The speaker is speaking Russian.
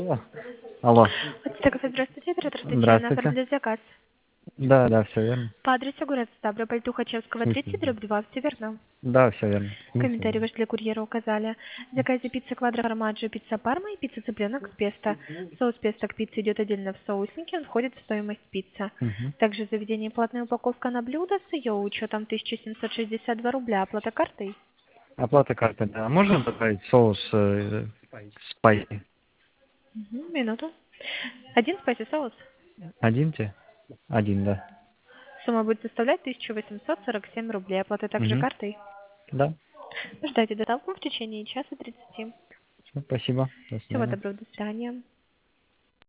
Алло. Так, здравствуйте, оператор Татьяна, Здравствуйте. оформляю заказ. Да, все верно. По адресу город Ставрополь, Тухачевского, 30/2, все верно? Да, все верно. Комментарий ваш для курьера указали. В заказе пицца квадро формаджо, пицца парма и пицца цыпленок с песто. Соус песто к пицце идет отдельно в соуснике, он входит в стоимость пиццы. Мгм. Также в заведении платная упаковка на блюдо с ее учетом 1762 рубля, оплата картой. Оплата карты, да. Можно добавить соус спайси? Минуту. Один спайси соус. Один? Один, да. Сумма будет составлять 1847 рублей, оплата также Угу. картой. Да. Ждайте доставку в течение часа 30. Всё, спасибо. До Всего свидания. доброго, до свидания.